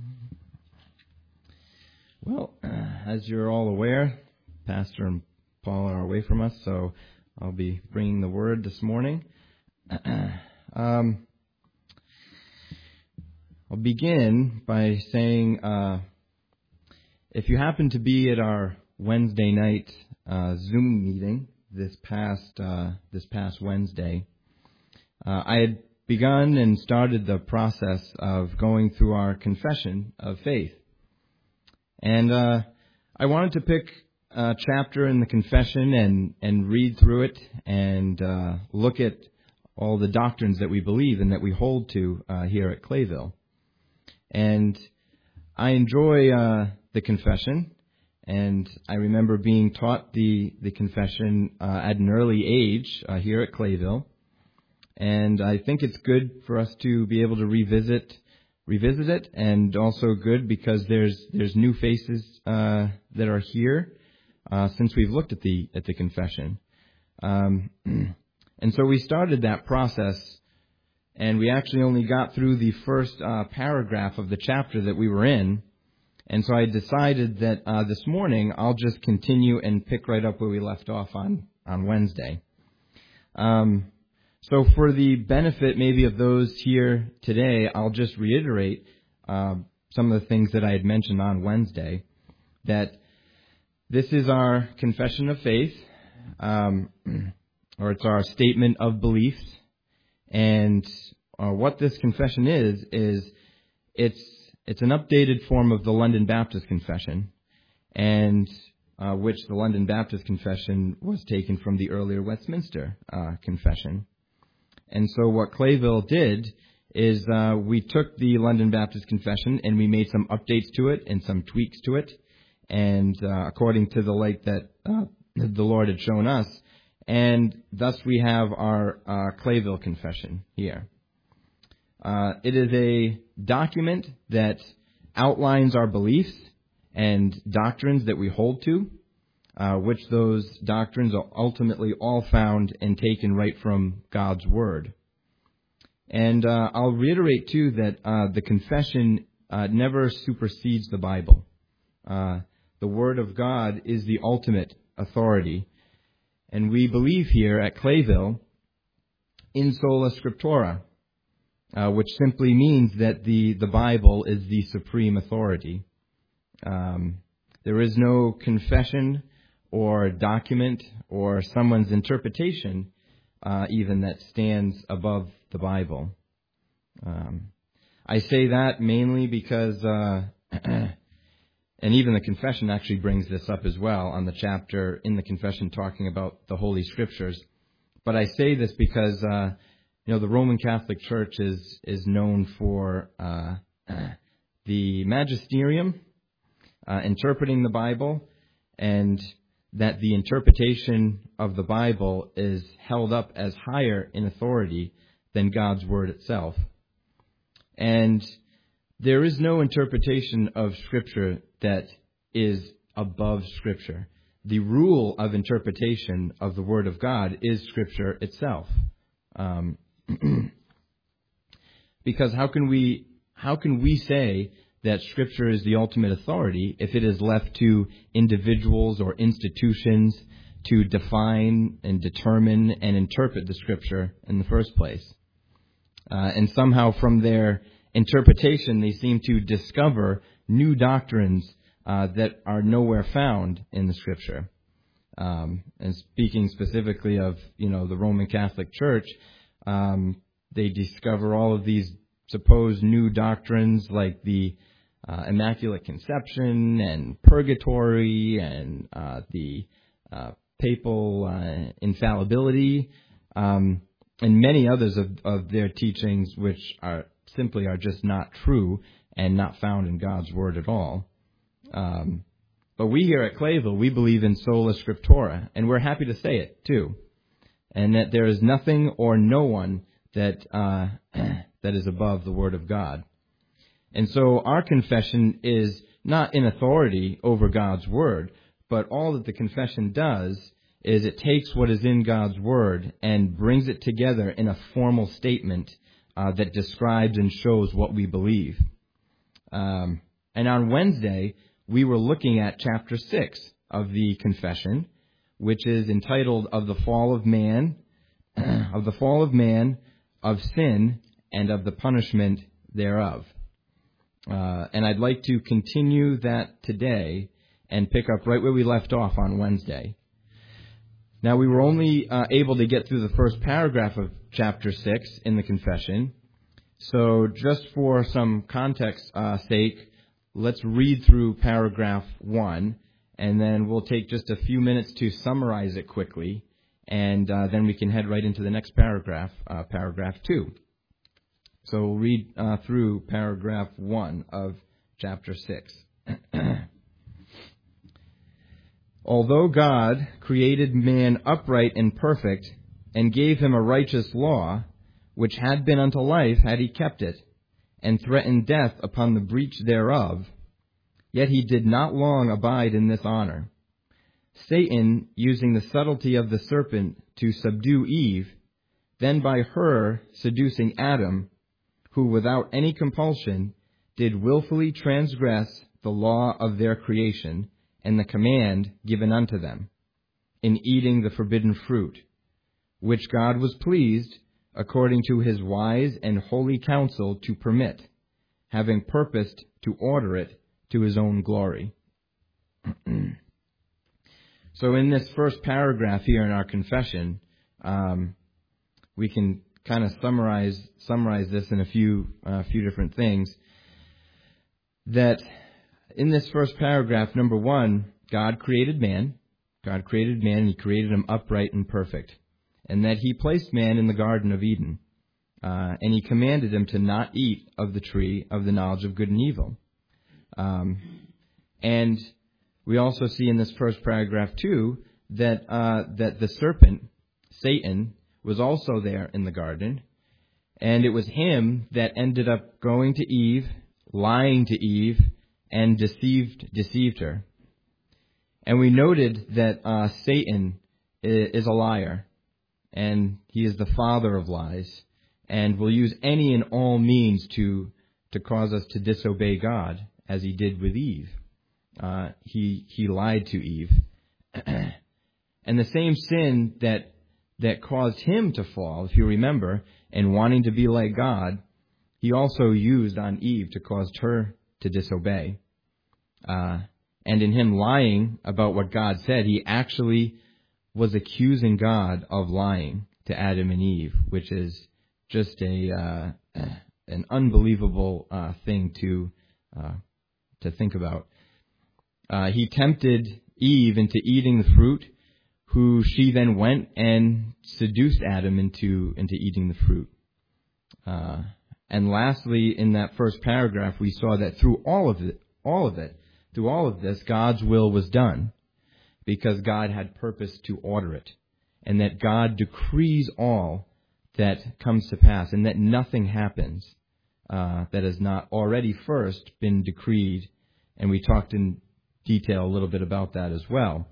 Well, as you're all aware, Pastor and Paul are away from us, so I'll be bringing the word this morning. I'll begin by saying, if you happen to be at our Wednesday night Zoom meeting this past Wednesday, I had begun and started the process of going through our confession of faith. And I wanted to pick a chapter in the confession and read through it and look at all the doctrines that we believe and that we hold to here at Clayville. And I enjoy the confession, and I remember being taught the confession at an early age here at Clayville. And I think it's good for us to be able to revisit it, and also good because there's new faces that are here since we've looked at the confession, and so we started that process, and we actually only got through the first paragraph of the chapter that we were in, and so I decided that this morning I'll just continue and pick right up where we left off on Wednesday. So for the benefit maybe of those here today, I'll just reiterate some of the things that I had mentioned on Wednesday, that this is our confession of faith, or it's our statement of beliefs, and what this confession is it's an updated form of the London Baptist Confession, and which the London Baptist Confession was taken from the earlier Westminster Confession. And so what Clayville did is we took the London Baptist Confession and we made some updates to it and some tweaks to it, and according to the light that the Lord had shown us, and thus we have our Clayville Confession here. It is a document that outlines our beliefs and doctrines that we hold to, which those doctrines are ultimately all found and taken right from God's Word. And I'll reiterate, too, that the confession never supersedes the Bible. The Word of God is the ultimate authority. And we believe here at Clayville in sola scriptura, which simply means that the Bible is the supreme authority. There is no confession or document or someone's interpretation even that stands above the Bible. I say that mainly because, and even the confession actually brings this up as well on the chapter in the confession talking about the Holy Scriptures. But I say this because, the Roman Catholic Church is known for the magisterium, interpreting the Bible, and that the interpretation of the Bible is held up as higher in authority than God's Word itself. And there is no interpretation of Scripture that is above Scripture. The rule of interpretation of the Word of God is Scripture itself. Because how can we say that Scripture is the ultimate authority if it is left to individuals or institutions to define and determine and interpret the Scripture in the first place? And somehow from their interpretation, they seem to discover new doctrines that are nowhere found in the Scripture. And speaking specifically of, the Roman Catholic Church, they discover all of these supposed new doctrines like the Immaculate Conception and Purgatory and the Papal Infallibility, and many others of their teachings which are just not true and not found in God's Word at all. But we here at Clayville, we believe in sola scriptura, and we're happy to say it too, and that there is nothing or no one that is above the Word of God. And so our confession is not in authority over God's Word, but all that the confession does is it takes what is in God's Word and brings it together in a formal statement that describes and shows what we believe. And on Wednesday, we were looking at chapter 6 of the confession, which is entitled Of the Fall of Man, of Sin, and of the Punishment thereof. And I'd like to continue that today and pick up right where we left off on Wednesday. Now, we were only able to get through the first paragraph of chapter 6 in the confession. So just for some context sake, let's read through paragraph 1, and then we'll take just a few minutes to summarize it quickly, and then we can head right into the next paragraph, paragraph 2. So we'll read through paragraph 1 of chapter 6. Although God created man upright and perfect, and gave him a righteous law, which had been unto life had he kept it, and threatened death upon the breach thereof, yet he did not long abide in this honor. Satan, using the subtlety of the serpent to subdue Eve, then by her seducing Adam, who without any compulsion did willfully transgress the law of their creation and the command given unto them, in eating the forbidden fruit, which God was pleased, according to his wise and holy counsel, to permit, having purposed to order it to his own glory. So in this first paragraph here in our confession, we can kind of summarize this in a few different things. That in this first paragraph, number 1, God created man. God created man, and he created him upright and perfect. And that he placed man in the Garden of Eden. And he commanded him to not eat of the tree of the knowledge of good and evil. And we also see in this first paragraph, too, that the serpent, Satan, was also there in the garden. And it was him that ended up going to Eve, lying to Eve, and deceived her. And we noted that Satan is a liar, and he is the father of lies, and will use any and all means to cause us to disobey God, as he did with Eve. He lied to Eve. And the same sin that caused him to fall, if you remember, and wanting to be like God, he also used on Eve to cause her to disobey. And in him lying about what God said, he actually was accusing God of lying to Adam and Eve, which is just an unbelievable thing to think about. He tempted Eve into eating the fruit, who she then went and seduced Adam into eating the fruit. And lastly, in that first paragraph, we saw that through all of this, God's will was done, because God had purpose to order it, and that God decrees all that comes to pass, and that nothing happens that has not already first been decreed. And we talked in detail a little bit about that as well.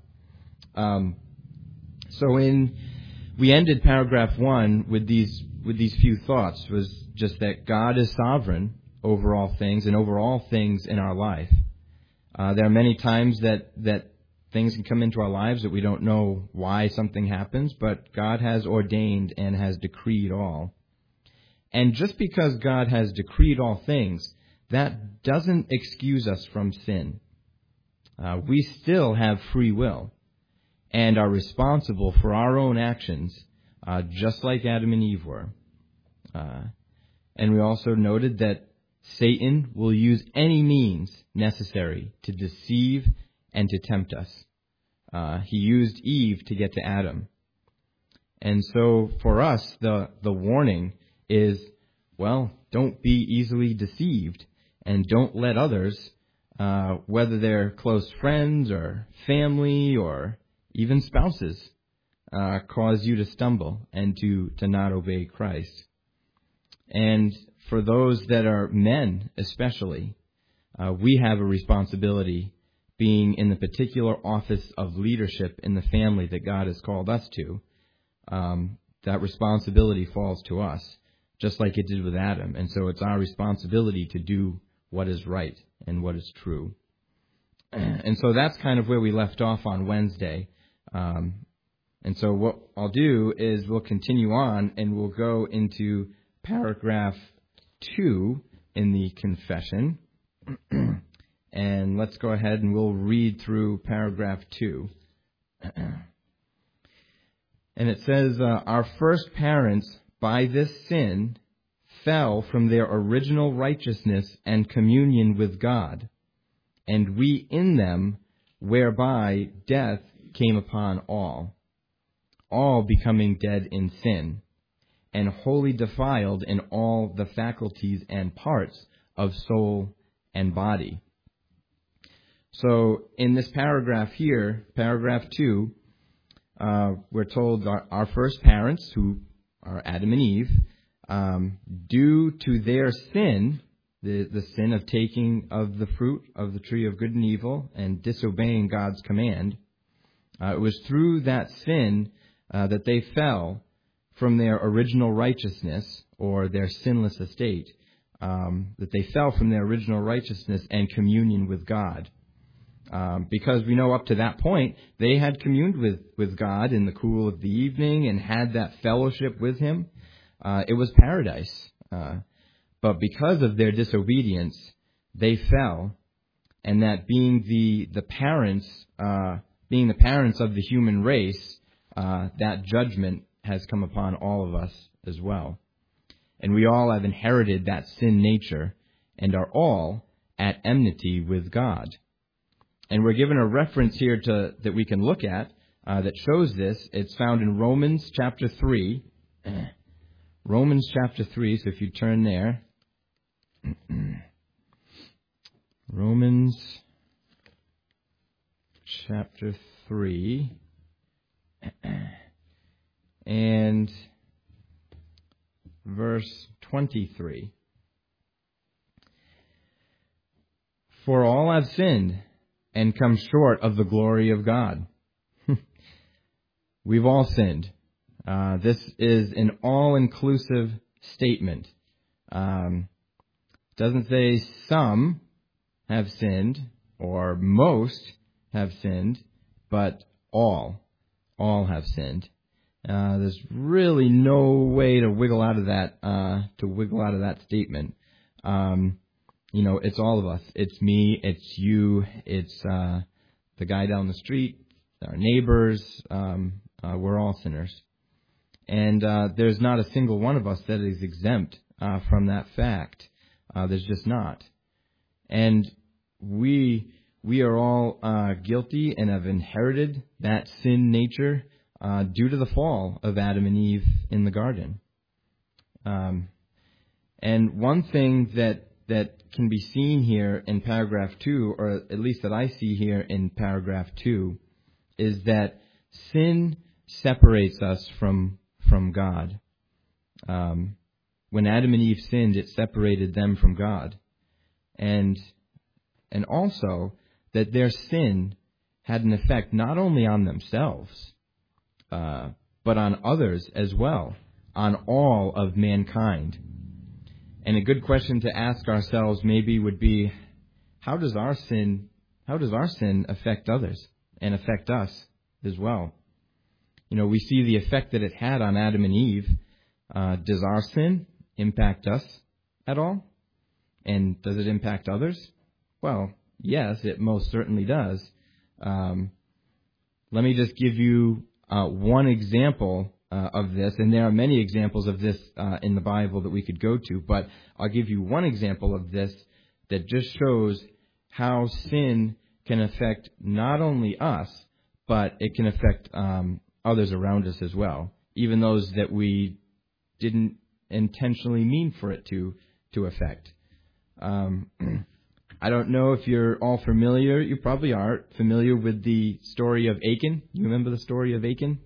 We ended paragraph 1 with these few thoughts, was just that God is sovereign over all things and over all things in our life. There are many times that things can come into our lives that we don't know why something happens, but God has ordained and has decreed all. And just because God has decreed all things, that doesn't excuse us from sin. We still have free will and are responsible for our own actions, just like Adam and Eve were. And we also noted that Satan will use any means necessary to deceive and to tempt us. He used Eve to get to Adam. And so for us, the warning is, well, don't be easily deceived, and don't let others, whether they're close friends or family or even spouses, cause you to stumble and to not obey Christ. And for those that are men especially, we have a responsibility, being in the particular office of leadership in the family that God has called us to. That responsibility falls to us, just like it did with Adam. And so it's our responsibility to do what is right and what is true. And so that's kind of where we left off on Wednesday. And so what I'll do is we'll continue on and we'll go into paragraph 2 in the confession. And let's go ahead and we'll read through paragraph 2. And it says, our first parents, by this sin, fell from their original righteousness and communion with God, and we in them, whereby death came upon all becoming dead in sin, and wholly defiled in all the faculties and parts of soul and body. So in this paragraph here, paragraph 2, we're told our first parents, who are Adam and Eve, due to their sin, the sin of taking of the fruit of the tree of good and evil and disobeying God's command, it was through that sin that they fell from their original righteousness, or their sinless estate, that they fell from their original righteousness and communion with God. Because we know up to that point, they had communed with God in the cool of the evening and had that fellowship with Him. It was paradise. But because of their disobedience, they fell, and that being the parents of the human race, that judgment has come upon all of us as well. And we all have inherited that sin nature and are all at enmity with God. And we're given a reference here that we can look at that shows this. It's found in Romans chapter 3. Romans chapter 3, so if you turn there. Romans chapter 3. And verse 23. For all have sinned and come short of the glory of God. We've all sinned. This is an all-inclusive statement. Doesn't say some have sinned or most have sinned, but all have sinned. There's really no way to wiggle out of that statement. It's all of us. It's me. It's you. It's the guy down the street. Our neighbors. We're all sinners, and there's not a single one of us that is exempt from that fact. There's just not, and we are all guilty and have inherited that sin nature due to the fall of Adam and Eve in the garden. And one thing that can be seen here in paragraph 2, or at least that I see here in paragraph 2, is that sin separates us from God. When Adam and Eve sinned, it separated them from God. And also that their sin had an effect not only on themselves, but on others as well, on all of mankind. And a good question to ask ourselves maybe would be, how does our sin affect others and affect us as well? We see the effect that it had on Adam and Eve. Does our sin impact us at all? And does it impact others? Well, yes, it most certainly does. Let me just give you one example of this, and there are many examples of this in the Bible that we could go to, but I'll give you one example of this that just shows how sin can affect not only us, but it can affect others around us as well, even those that we didn't intentionally mean for it to affect. I don't know if you're all familiar. You probably are familiar with the story of Achan. You remember the story of Achan?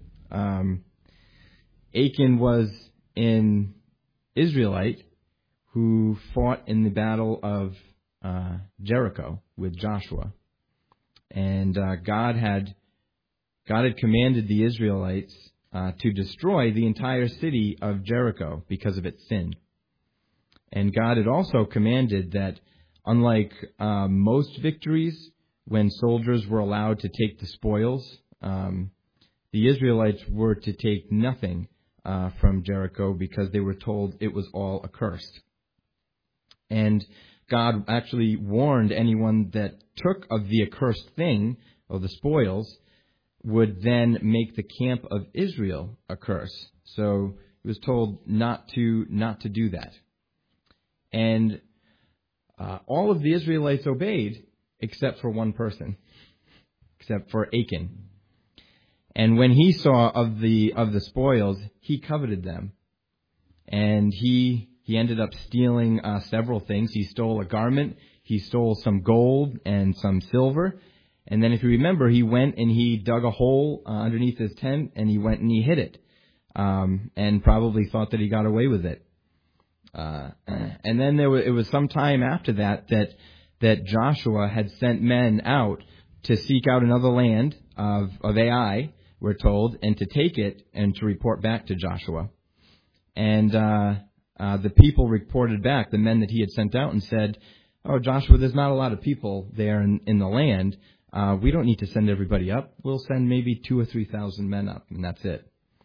Achan was an Israelite who fought in the battle of Jericho with Joshua. And God had commanded the Israelites to destroy the entire city of Jericho because of its sin. And God had also commanded that, unlike most victories, when soldiers were allowed to take the spoils, the Israelites were to take nothing from Jericho because they were told it was all accursed. And God actually warned anyone that took of the accursed thing, of the spoils, would then make the camp of Israel a curse. So he was told not to do that. And all of the Israelites obeyed except for one person, except for Achan. And when he saw of the spoils, he coveted them. And he ended up stealing several things. He stole a garment, he stole some gold and some silver. And then if you remember, he went and he dug a hole underneath his tent, and he went and he hid it. And probably thought that he got away with it. And then it was some time after that Joshua had sent men out to seek out another land of Ai, we're told, and to take it and to report back to Joshua. And the people reported back, the men that he had sent out, and said, "Oh, Joshua, there's not a lot of people there in the land. We don't need to send everybody up. We'll send maybe 2,000 or 3,000 men up, and that's it."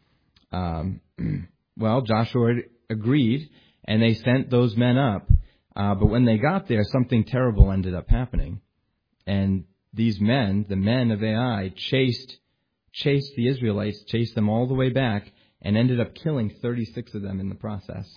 Well, Joshua agreed, and they sent those men up. But when they got there, something terrible ended up happening. And these men, the men of Ai, chased the Israelites, chased them all the way back, and ended up killing 36 of them in the process.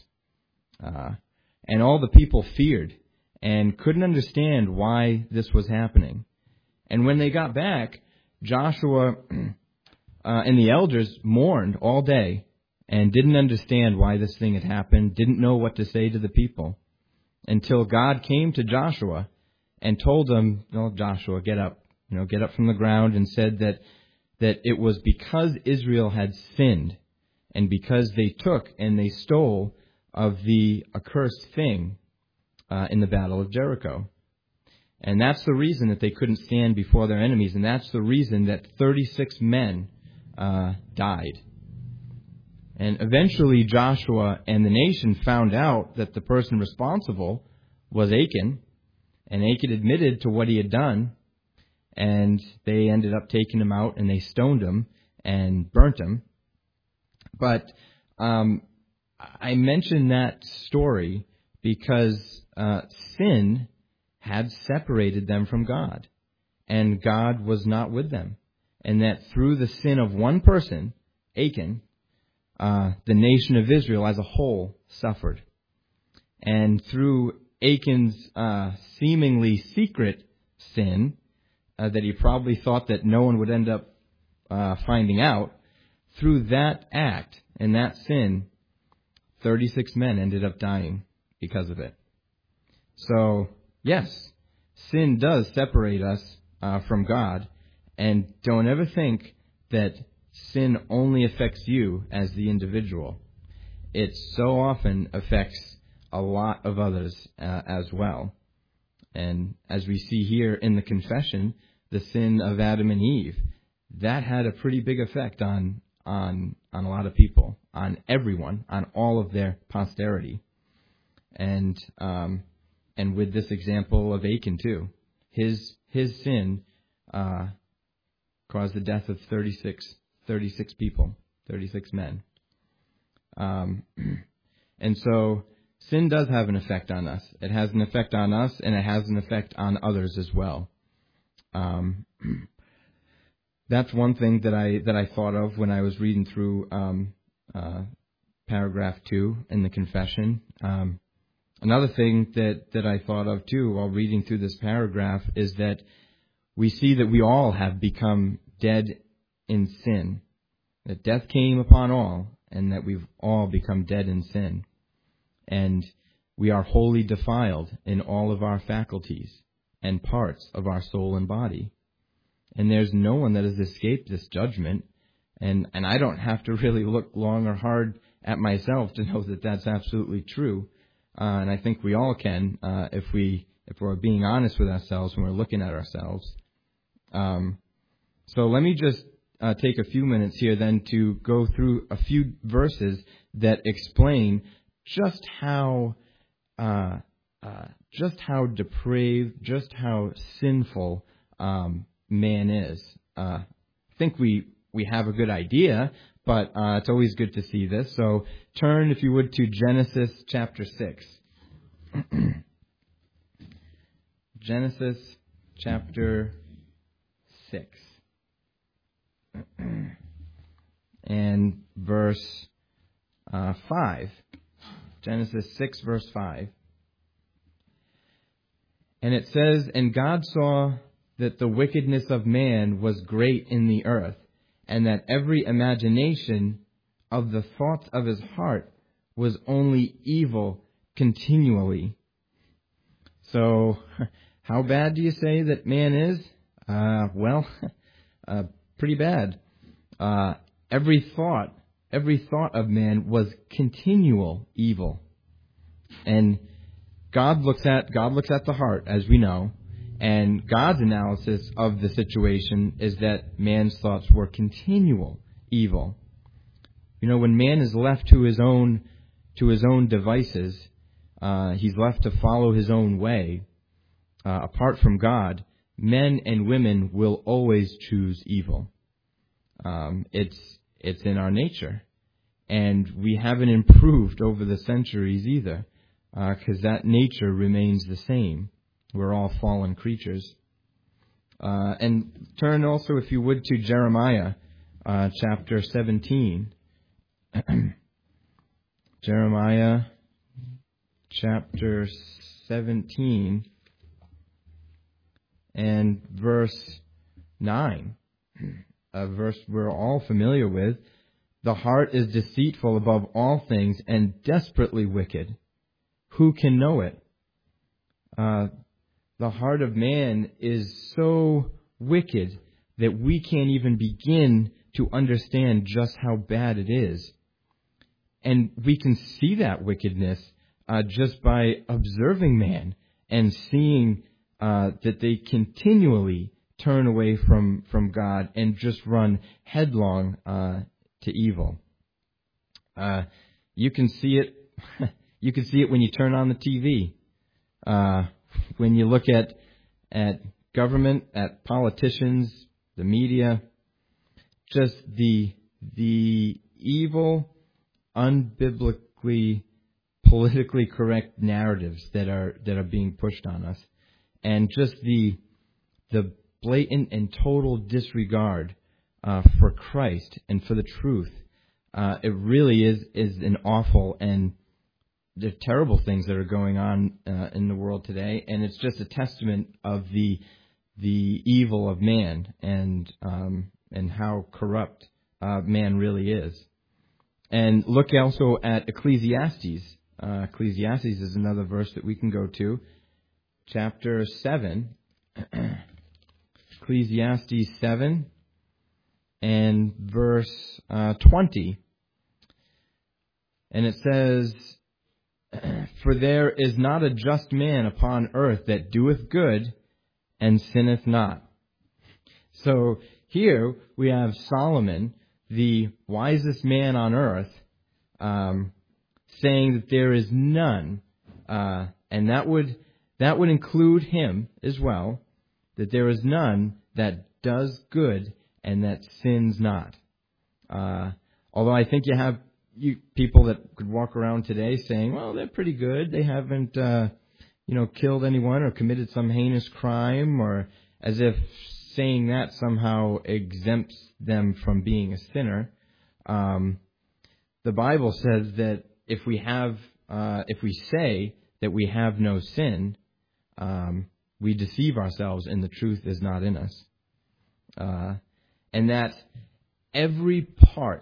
And all the people feared and couldn't understand why this was happening. And when they got back, Joshua and the elders mourned all day and didn't understand why this thing had happened, didn't know what to say to the people, until God came to Joshua and told him, "No, Joshua, get up from the ground," and said that it was because Israel had sinned and because they took and they stole of the accursed thing in the battle of Jericho. And that's the reason that they couldn't stand before their enemies, and that's the reason that 36 men died. And eventually Joshua and the nation found out that the person responsible was Achan, and Achan admitted to what he had done, and they ended up taking him out and they stoned him and burnt him. But I mention that story because sin had separated them from God, and God was not with them. And that through the sin of one person, Achan, the nation of Israel as a whole suffered. And through Achan's seemingly secret sin, that he probably thought that no one would end up finding out, through that act and that sin, 36 men ended up dying because of it. So, yes, sin does separate us from God, and don't ever think that sin only affects you as the individual. It so often affects a lot of others as well. And as we see here in the confession, the sin of Adam and Eve, that had a pretty big effect on a lot of people, on everyone, on all of their posterity. And with this example of Achan too, his sin caused the death of 36 people, 36 men. And so sin does have an effect on us. It has an effect on us, and it has an effect on others as well. That's one thing that I thought of when I was reading through paragraph 2 in the confession. Another thing that I thought of too while reading through this paragraph is that we see that we all have become dead in sin, that death came upon all, and that we've all become dead in sin. And we are wholly defiled in all of our faculties and parts of our soul and body. And there's no one that has escaped this judgment. And I don't have to really look long or hard at myself to know that that's absolutely true. And I think we all can, if we're being honest with ourselves when we're looking at ourselves. So let me just take a few minutes here then to go through a few verses that explain just how just how depraved, just how sinful man is. I think we have a good idea, but it's always good to see this. So turn, if you would, to Genesis chapter 6. Genesis chapter 6. And verse 5. Genesis 6, verse 5. And it says, "And God saw that the wickedness of man was great in the earth, and that every imagination of the thoughts of his heart was only evil continually." So, how bad do you say that man is? Pretty bad. Every thought of man was continual evil. And God looks at the heart, as we know, and God's analysis of the situation is that man's thoughts were continual evil. When man is left to his own devices, he's left to follow his own way. Apart from God, men and women will always choose evil. It's in our nature, and we haven't improved over the centuries either. Because that nature remains the same. We're all fallen creatures. And turn also, if you would, to Jeremiah chapter 17. Jeremiah chapter 17 and verse 9. A verse we're all familiar with. "The heart is deceitful above all things and desperately wicked. Who can know it?" The heart of man is so wicked that we can't even begin to understand just how bad it is. And we can see that wickedness just by observing man and seeing that they continually turn away from God and just run headlong to evil. You can see it. You can see it when you turn on the TV, when you look at government, at politicians, the media, just the evil, unbiblically, politically correct narratives that are being pushed on us, and just the blatant and total disregard for Christ and for the truth. It really is an awful and the terrible things that are going on in the world today, and it's just a testament of the evil of man and how corrupt man really is. And look also at Ecclesiastes. Ecclesiastes is another verse that we can go to, chapter 7. Ecclesiastes 7 and verse 20, and it says, "For there is not a just man upon earth that doeth good and sinneth not." So here we have Solomon, the wisest man on earth, saying that there is none, and that would include him as well, that there is none that does good and that sins not. Although I think you have people that could walk around today saying, well, they're pretty good. They haven't, killed anyone or committed some heinous crime, or as if saying that somehow exempts them from being a sinner. The Bible says that if we say that we have no sin, we deceive ourselves and the truth is not in us. And that every part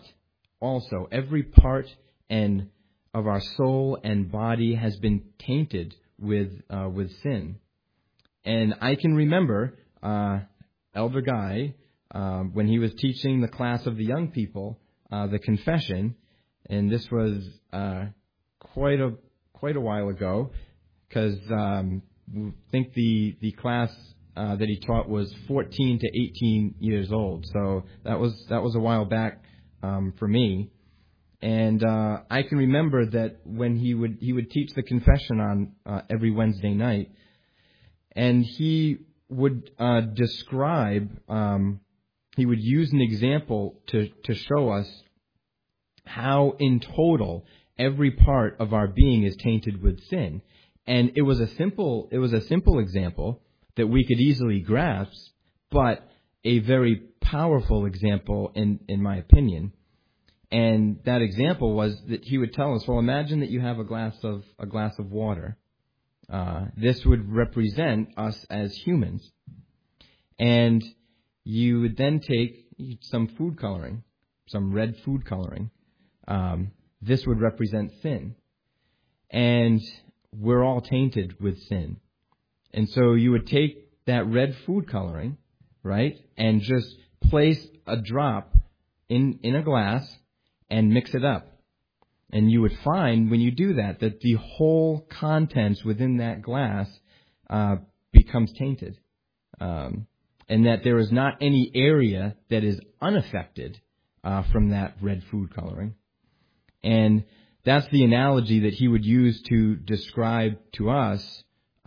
and of our soul and body has been tainted with sin. And I can remember Elder Guy when he was teaching the class of the young people the confession, and this was quite a while ago, because I think the class that he taught was 14 to 18 years old. So that was a while back for me. And I can remember that when he would teach the confession on every Wednesday night, and he would describe, he would use an example to show us how in total every part of our being is tainted with sin. And it was a simple example that we could easily grasp, but a very powerful example in my opinion. And that example was that he would tell us, well, imagine that you have a glass of water. This would represent us as humans. And you would then take some food coloring, some red food coloring. This would represent sin. And we're all tainted with sin. And so you would take that red food coloring, right, and just place a drop in a glass and mix it up. And you would find when you do that the whole contents within that glass becomes tainted. And that there is not any area that is unaffected from that red food coloring. And that's the analogy that he would use to describe to us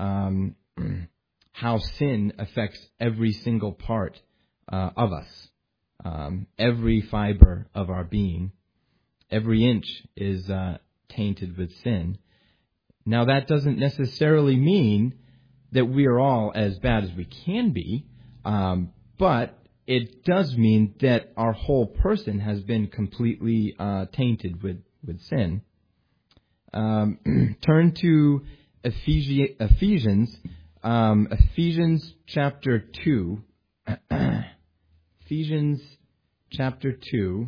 how sin affects every single part of us, every fiber of our being. Every inch is tainted with sin. Now, that doesn't necessarily mean that we are all as bad as we can be, but it does mean that our whole person has been completely tainted with sin. Turn to Ephesians chapter 2. Ephesians chapter 2.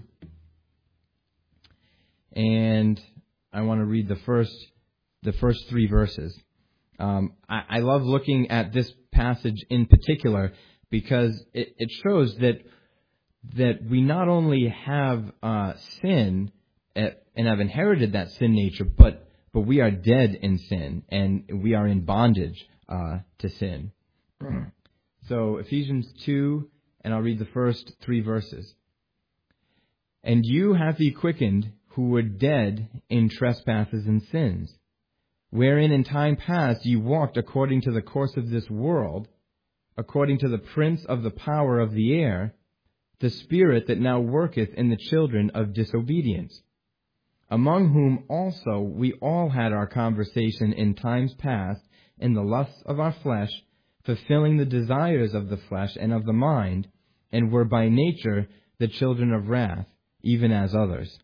And I want to read the first 3 verses. I love looking at this passage in particular because it shows that we not only have sin and have inherited that sin nature, but we are dead in sin and we are in bondage to sin. So Ephesians 2, and I'll read the first 3 verses. And you hath he quickened who were dead in trespasses and sins, wherein in time past ye walked according to the course of this world, according to the prince of the power of the air, the spirit that now worketh in the children of disobedience, among whom also we all had our conversation in times past in the lusts of our flesh, fulfilling the desires of the flesh and of the mind, and were by nature the children of wrath, even as others.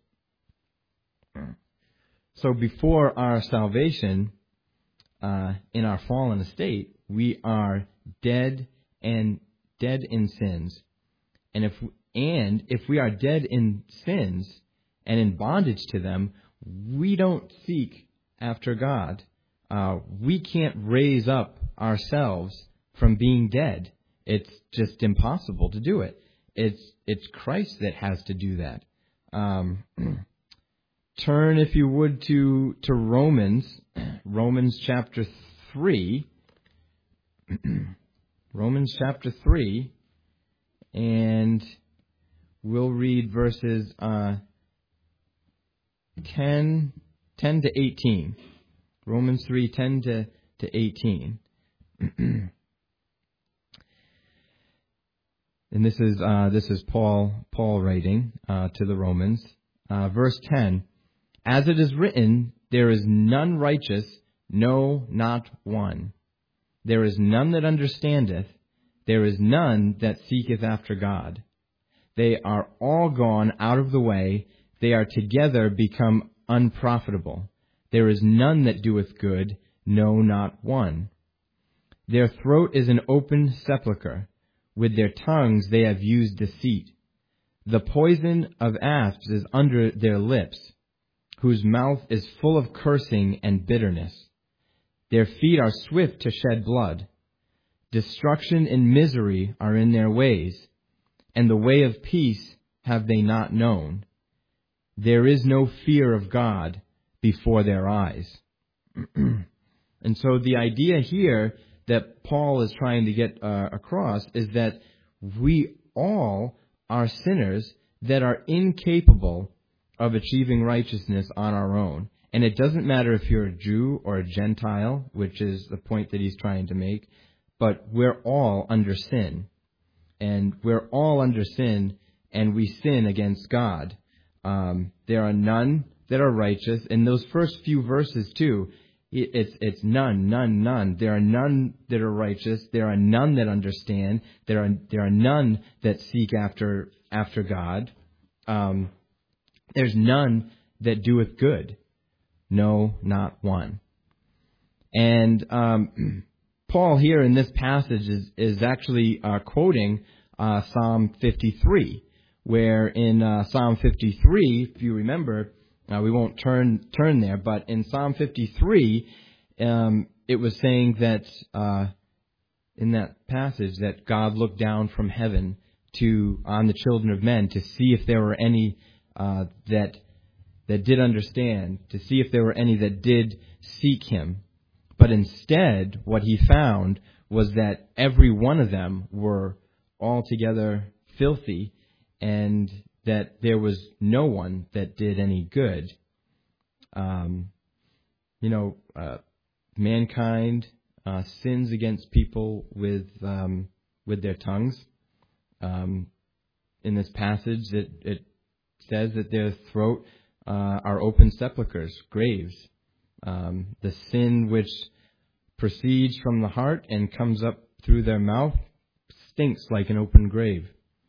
So before our salvation, in our fallen estate, we are dead in sins. And if we are dead in sins and in bondage to them, we don't seek after God. We can't raise up ourselves from being dead. It's just impossible to do it. It's Christ that has to do that. Turn, if you would, to Romans chapter 3. Romans chapter 3, and we'll read verses 10 to 18. Romans 3, 10 to 18. And this is Paul writing to the Romans. Verse 10. As it is written, there is none righteous, no, not one. There is none that understandeth, there is none that seeketh after God. They are all gone out of the way, they are together become unprofitable. There is none that doeth good, no, not one. Their throat is an open sepulchre, with their tongues they have used deceit. The poison of asps is under their lips, whose mouth is full of cursing and bitterness. Their feet are swift to shed blood. Destruction and misery are in their ways, and the way of peace have they not known. There is no fear of God before their eyes. And so the idea here that Paul is trying to get across is that we all are sinners that are incapable of achieving righteousness on our own. And it doesn't matter if you're a Jew or a Gentile, which is the point that he's trying to make, but we're all under sin. And we're all under sin, and we sin against God. There are none that are righteous. In those first few verses, too, it's none, none, none. There are none that are righteous. There are none that understand. There are none that seek after God. There's none that doeth good. No, not one. And Paul here in this passage is actually quoting Psalm 53, where in Psalm 53, if you remember, we won't turn there, but in Psalm 53, it was saying that in that passage that God looked down from heaven on the children of men to see if there were any that did understand, to see if there were any that did seek him. But instead, what he found was that every one of them were altogether filthy, and that there was no one that did any good. Mankind sins against people with their tongues. In this passage, it says that their throat are open sepulchres, graves. The sin which proceeds from the heart and comes up through their mouth stinks like an open grave.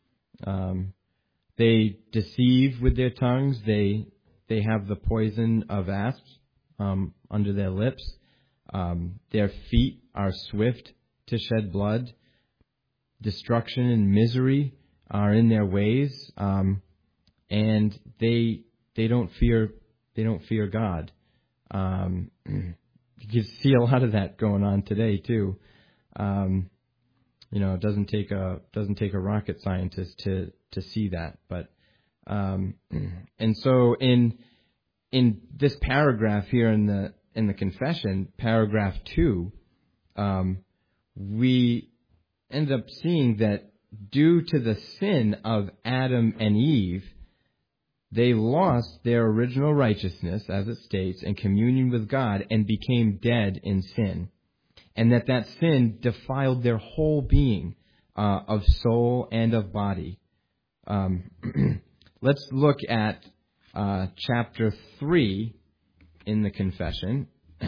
They deceive with their tongues. They have the poison of asps under their lips. Their feet are swift to shed blood. Destruction and misery are in their ways, and they don't fear God. You see a lot of that going on today too. It doesn't take a rocket scientist to see that. But and so in this paragraph here in the confession, paragraph 2, we end up seeing that due to the sin of Adam and Eve, they lost their original righteousness, as it states, and communion with God, and became dead in sin. And that sin defiled their whole being of soul and of body. Let's look at chapter 3 in the confession.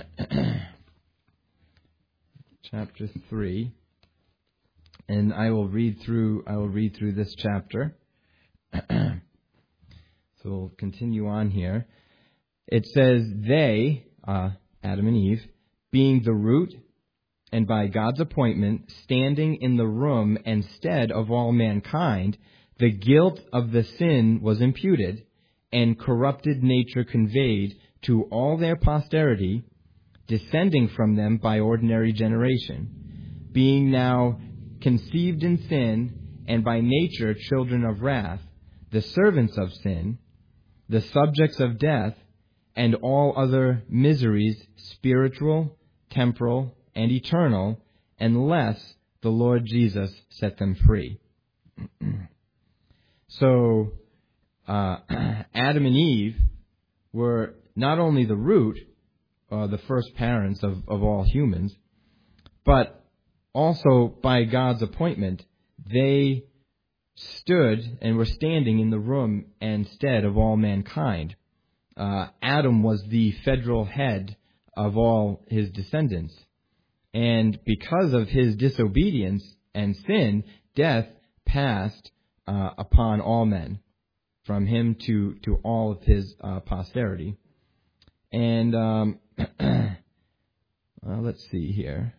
Chapter 3. And I will read through this chapter. So we'll continue on here. It says, they, Adam and Eve, being the root, and by God's appointment, standing in the room and stead of all mankind, the guilt of the sin was imputed, and corrupted nature conveyed to all their posterity, descending from them by ordinary generation, being now conceived in sin, and by nature children of wrath, the servants of sin, the subjects of death, and all other miseries, spiritual, temporal, and eternal, unless the Lord Jesus set them free. So, Adam and Eve were not only the root, the first parents of all humans, but also by God's appointment, they stood and were standing in the room and stead of all mankind. Adam was the federal head of all his descendants. And because of his disobedience and sin, death passed upon all men, from him to all of his posterity. And let's see here.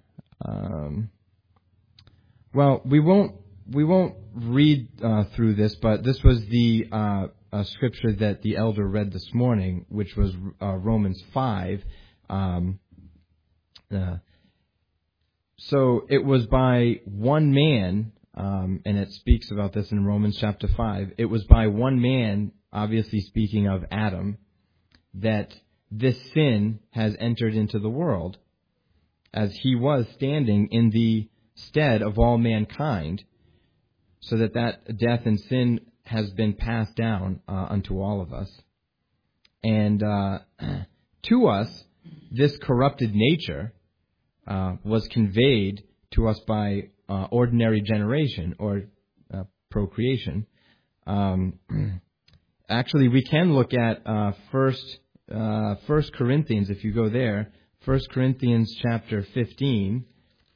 We won't read through this, but this was the scripture that the elder read this morning, which was Romans 5. So it was by one man, and it speaks about this in Romans chapter 5. It was by one man, obviously speaking of Adam, that this sin has entered into the world, as he was standing in the stead of all mankind, so that death and sin has been passed down unto all of us. And to us, this corrupted nature was conveyed to us by ordinary generation or procreation. Actually, we can look at First Corinthians, if you go there, 1 Corinthians chapter 15,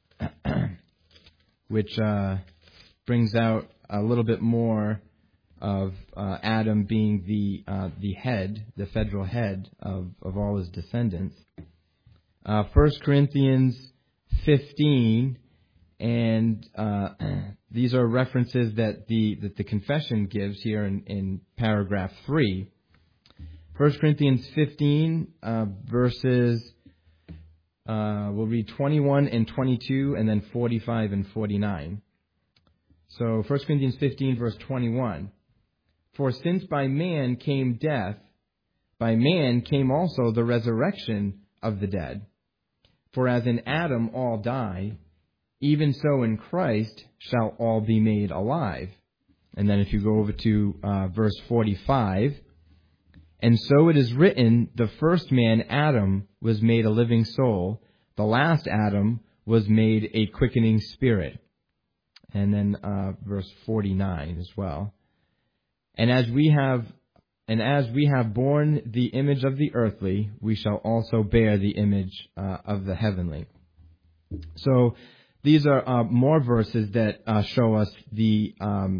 which brings out a little bit more of Adam being the head, the federal head of all his descendants. 1 Corinthians 15, and these are references that the confession gives here in paragraph 3. 1 Corinthians 15, verses, we'll read 21 and 22, and then 45 and 49. So 1 Corinthians 15, verse 21. For since by man came death, by man came also the resurrection of the dead. For as in Adam all die, even so in Christ shall all be made alive. And then if you go over to verse 45, and so it is written, the first man, Adam, was made a living soul. The last Adam was made a quickening spirit. And then verse 49 as well. And as we have borne the image of the earthly, we shall also bear the image of the heavenly. So these are more verses that show us the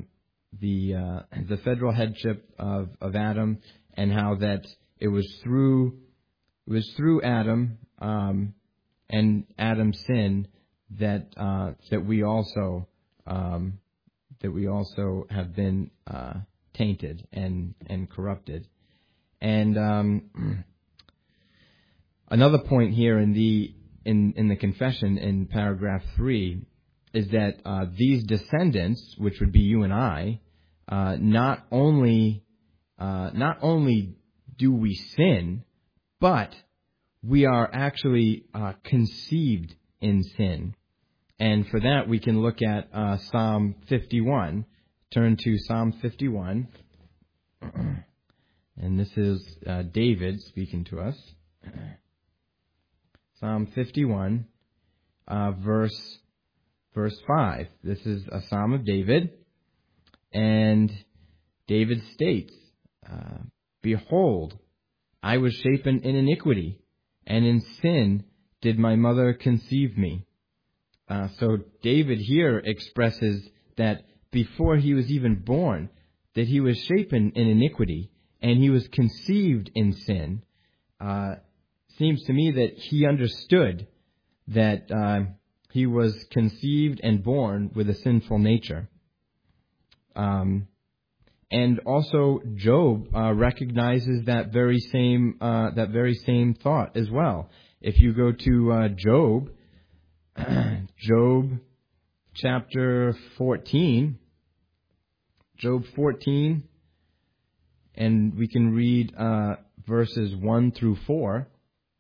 federal headship of Adam, and how that it was through Adam and Adam's sin that we also have been tainted and corrupted. And another point here in the confession in paragraph 3 is that these descendants, which would be you and I, not only do we sin, but we are actually conceived in sin. And for that, we can look at Psalm 51. Turn to Psalm 51. And this is David speaking to us. Psalm 51, verse 5. This is a Psalm of David. And David states, Behold, I was shapen in iniquity, and in sin did my mother conceive me. So David here expresses that before he was even born, that he was shapen in iniquity, and he was conceived in sin. Seems to me that he understood that he was conceived and born with a sinful nature. And also Job recognizes that very same thought as well. If you go to Job chapter 14, Job 14, and we can read verses 1 through 4.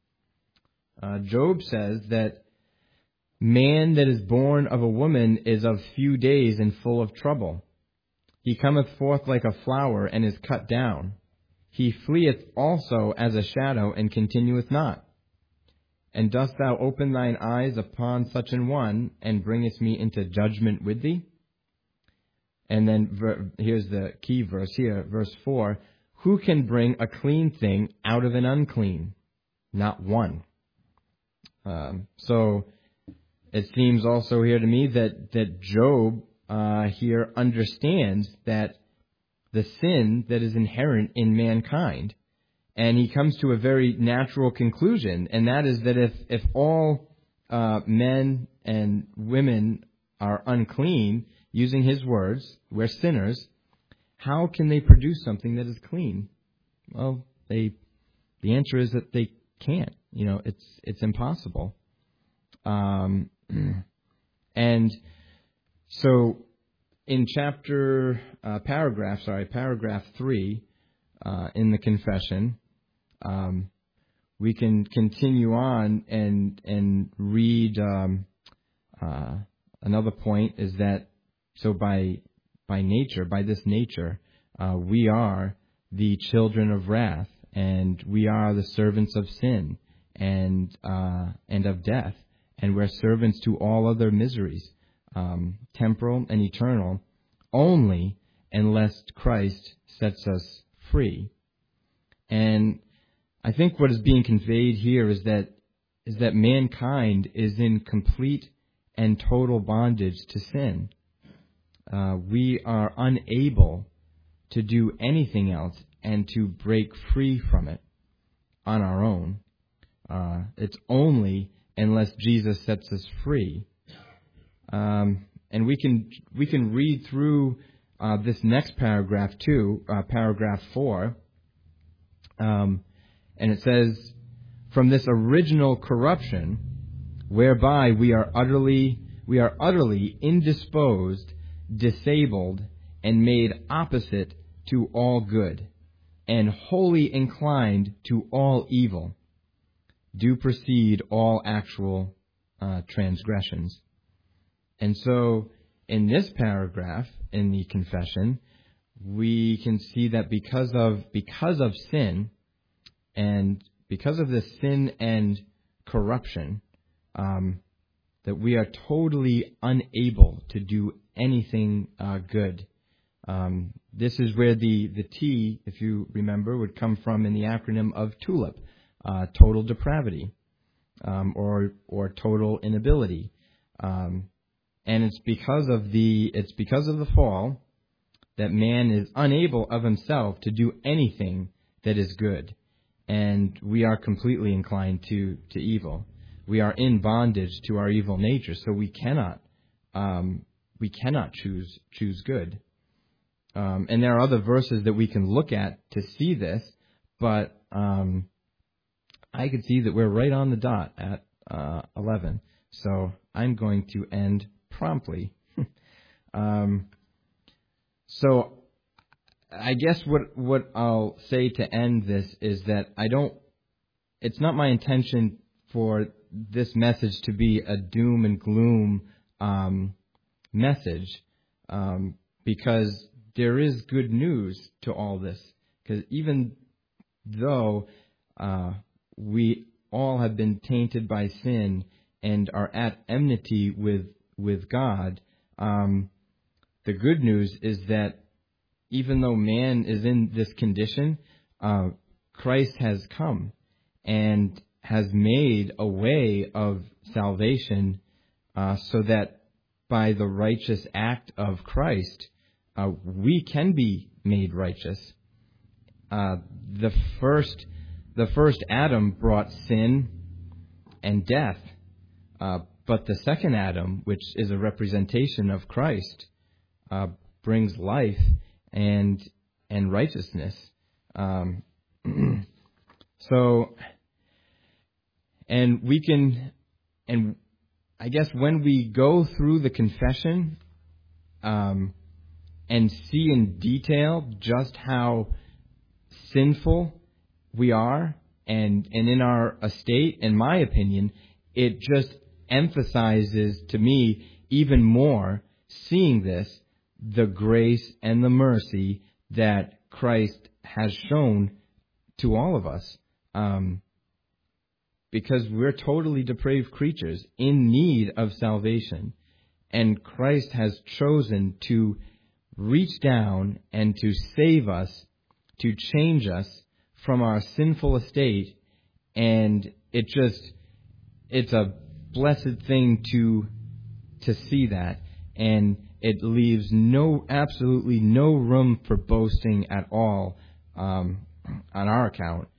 Job says that man that is born of a woman is of few days and full of trouble. He cometh forth like a flower and is cut down. He fleeth also as a shadow and continueth not. And dost thou open thine eyes upon such an one, and bringest me into judgment with thee? And then here's the key verse here, verse 4. Who can bring a clean thing out of an unclean? Not one. So it seems also here to me that Job here understands that the sin that is inherent in mankind. And he comes to a very natural conclusion, and that is that if all men and women are unclean, using his words, we're sinners, how can they produce something that is clean? Well, the answer is that they can't. It's impossible. And so in paragraph 3 in the confession, we can continue on and read another point is that so by this nature, we are the children of wrath, and we are the servants of sin and of death, and we're servants to all other miseries, temporal and eternal, only unless Christ sets us free. And I think what is being conveyed here is that mankind is in complete and total bondage to sin. We are unable to do anything else and to break free from it on our own. It's only unless Jesus sets us free. And we can read through this next paragraph too, paragraph 4, and it says, "From this original corruption, whereby we are utterly indisposed, disabled, and made opposite to all good, and wholly inclined to all evil, do proceed all actual transgressions." And so, in this paragraph, in the confession, we can see that because of sin, and because of this sin and corruption, that we are totally unable to do anything good. This is where the T, if you remember, would come from in the acronym of TULIP, total depravity, or total inability. And it's because of the fall that man is unable of himself to do anything that is good, and we are completely inclined to evil. We are in bondage to our evil nature, so we cannot choose good. And there are other verses that we can look at to see this, but I could see that we're right on the dot at 11. So I'm going to end promptly. So I guess what I'll say to end this is that it's not my intention for this message to be a doom and gloom message, because there is good news to all this. Because even though we all have been tainted by sin and are at enmity with God, the good news is that even though man is in this condition, Christ has come and has made a way of salvation, so that by the righteous act of Christ, we can be made righteous. The first Adam brought sin and death, but the second Adam, which is a representation of Christ, brings life and righteousness. So, and we can, and I guess when we go through the confession, and see in detail just how sinful we are, and in our estate, in my opinion, it just emphasizes to me even more, seeing this, the grace and the mercy that Christ has shown to all of us. Because we're totally depraved creatures in need of salvation, and Christ has chosen to reach down and to save us, to change us from our sinful estate, and it's a blessed thing to see that, and it leaves absolutely no room for boasting at all on our account.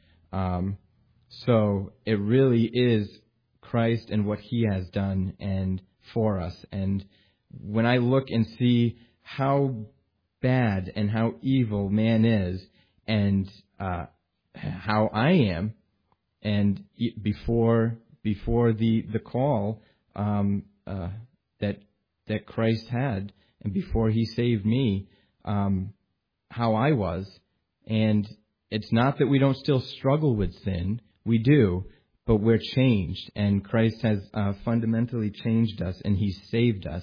So it really is Christ and what He has done and for us. And when I look and see how bad and how evil man is, and how I am, and before the call that Christ had, and before He saved me, how I was, and it's not that we don't still struggle with sin. We do, but we're changed, and Christ has fundamentally changed us, and He saved us.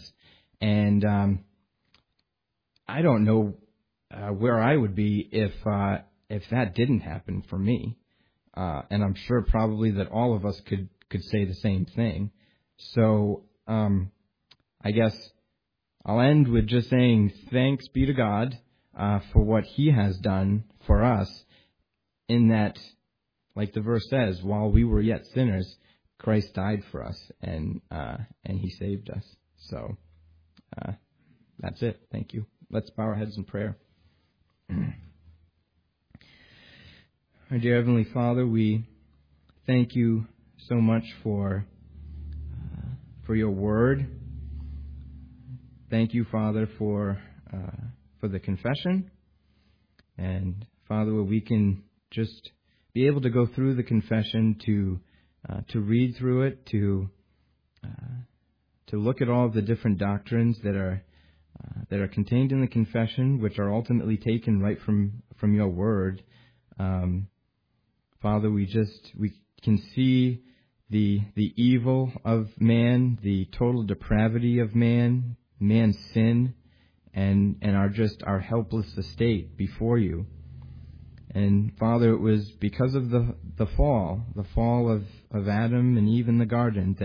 And I don't know where I would be if if that didn't happen for me, and I'm sure probably that all of us could say the same thing. So I guess I'll end with just saying thanks be to God for what He has done for us, in that, like the verse says, while we were yet sinners, Christ died for us, and He saved us. So that's it. Thank you. Let's bow our heads in prayer. Our dear Heavenly Father, we thank you so much for your word. Thank you, Father, for the confession, and Father, where we can just be able to go through the confession, to read through it, to look at all of the different doctrines that are contained in the confession, which are ultimately taken right from your word. Father, we can see the evil of man, the total depravity of man, man's sin, and our helpless estate before you. And Father, it was because of the fall of Adam and Eve in the garden,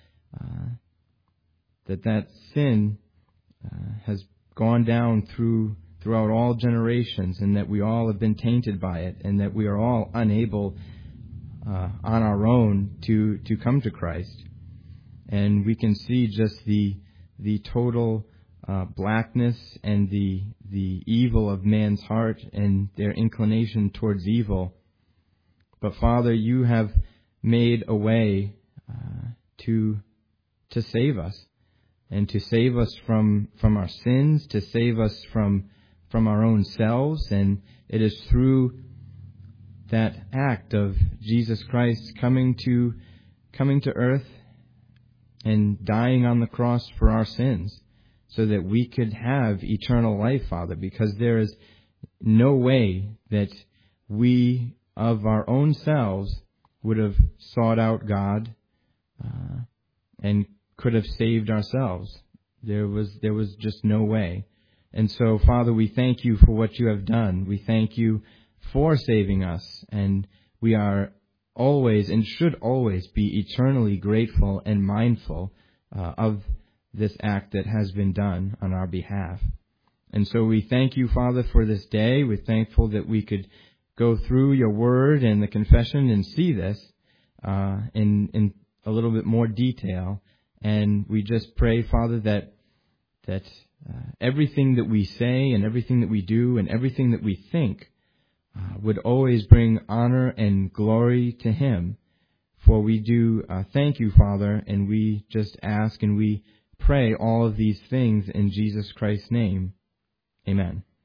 that sin has gone down throughout all generations, and that we all have been tainted by it, and that we are all unable on our own to come to Christ. And we can see just the total blackness and the evil of man's heart and their inclination towards evil. But Father, you have made a way to save us, and to save us from our sins, to save us from our own selves. And it is through that act of Jesus Christ coming to earth and dying on the cross for our sins, so that we could have eternal life, Father, because there is no way that we of our own selves would have sought out God and could have saved ourselves. There was just no way. And so, Father, we thank you for what you have done. We thank you for saving us, and we are always and should always be eternally grateful and mindful of this act that has been done on our behalf. And so we thank you, Father, for this day. We're thankful that we could go through your word and the confession and see this in a little bit more detail. And we just pray, Father, that everything that we say and everything that we do and everything that we think would always bring honor and glory to Him. For we do thank you, Father, and we just ask and we pray all of these things in Jesus Christ's name. Amen.